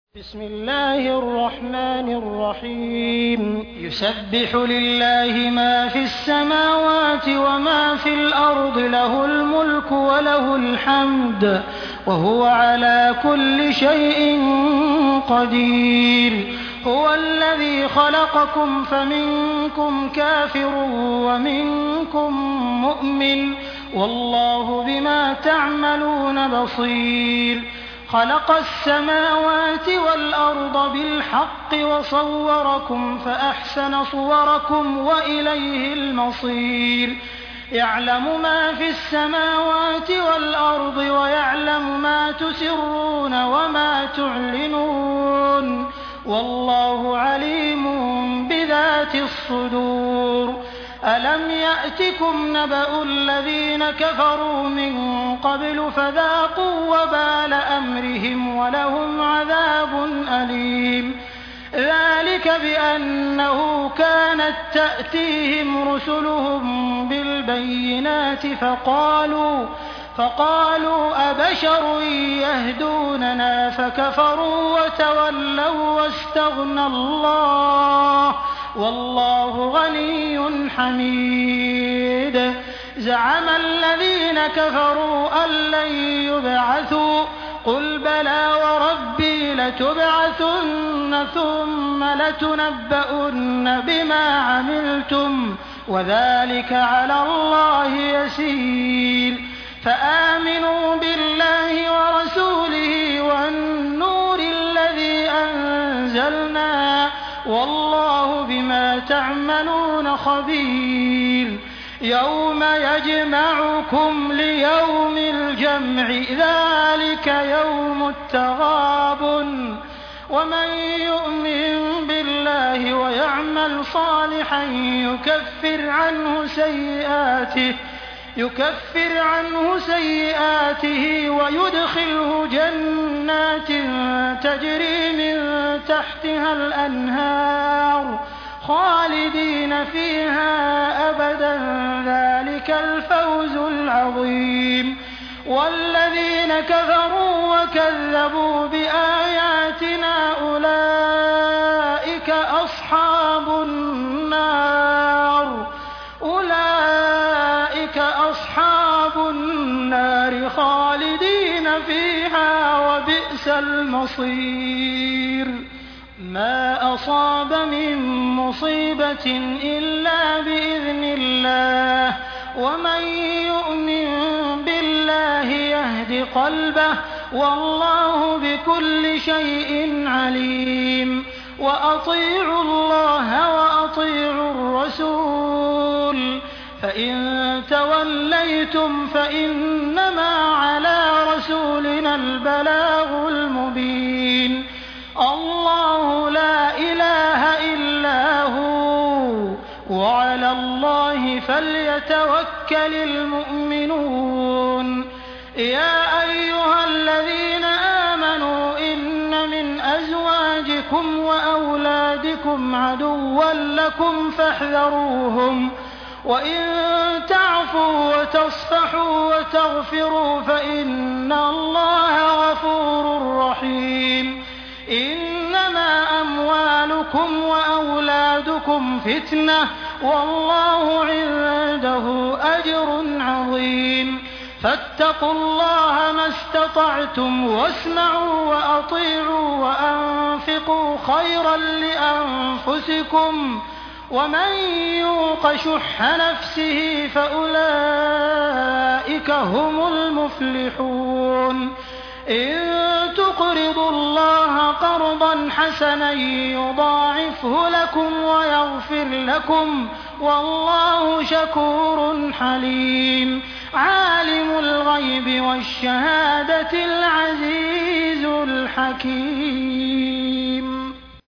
بسم الله الرحمن الرحيم يسبح لله ما في السماوات وما في الأرض له الملك وله الحمد وهو على كل شيء قدير هو الذي خلقكم فمنكم كافر ومنكم مؤمن والله بما تعملون بصير خلق السماوات والأرض بالحق وصوركم فأحسن صوركم وإليه المصير يعلم ما في السماوات والأرض ويعلم ما تسرون وما تعلنون والله عليم بذات الصدور ألم يأتكم نبأ الذين كفروا من قبل فذاقوا وبال أمرهم ولهم عذاب أليم ذلك بأنه كانت تأتيهم رسلهم بالبينات فقالوا أبشر يهدوننا فكفروا وتولوا واستغنى الله والله غني حميد زعم الذين كفروا أن لن يبعثوا قل بلى وربي لتبعثن ثم لتنبؤن بما عملتم وذلك على الله يسير فآمنوا بالله ورسوله والنور الذي أنزلنا والله بما تعملون خبير يوم يجمعكم ليوم الجمع ذلك يوم التغابن ومن يؤمن بالله ويعمل صالحا يكفر عنه سيئاته ويدخله جنات تجري من تحتها الأنهار خالدين فيها أبدا ذلك الفوز العظيم والذين كفروا وكذبوا بآياتنا أولئك أصحاب النار خالدين فيها وبئس المصير ما أصاب من مصيبة إلا بإذن الله ومن يؤمن بالله يهد قلبه والله بكل شيء عليم وأطيعوا الله وأطيعوا الرسول فإن توليتم فإنما على رسولنا البلاغ المبين الله لا إله إلا هو وعلى الله فليتوكل المؤمنون يا أيها الذين آمنوا إن من أزواجكم وأولادكم عدوا لكم فاحذروهم وإن تعفوا وتصفحوا وتغفروا فإن الله غفور رحيم إنما أموالكم وأولادكم فتنة والله عنده أجر عظيم فاتقوا الله ما استطعتم واسمعوا وأطيعوا وأنفقوا خيرا لأنفسكم ومن يوق شح نفسه فأولئك هم المفلحون إن تقرضوا الله قرضا حسنا يضاعفه لكم ويغفر لكم والله شكور حليم عالم الغيب والشهادة العزيز الحكيم